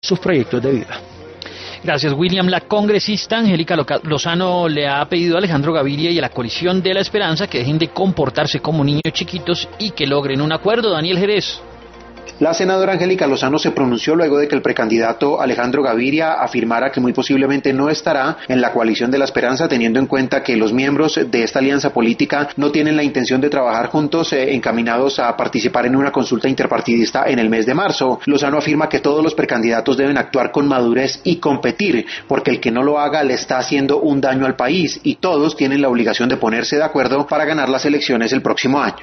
sus proyectos de vida. Gracias, William. La congresista Angélica Lozano le ha pedido a Alejandro Gaviria y a la coalición de la Esperanza que dejen de comportarse como niños chiquitos y que logren un acuerdo. Daniel Jerez. La senadora Angélica Lozano se pronunció luego de que el precandidato Alejandro Gaviria afirmara que muy posiblemente no estará en la coalición de la Esperanza, teniendo en cuenta que los miembros de esta alianza política no tienen la intención de trabajar juntos encaminados a participar en una consulta interpartidista en el mes de marzo. Lozano afirma que todos los precandidatos deben actuar con madurez y competir, porque el que no lo haga le está haciendo un daño al país y todos tienen la obligación de ponerse de acuerdo para ganar las elecciones el próximo año.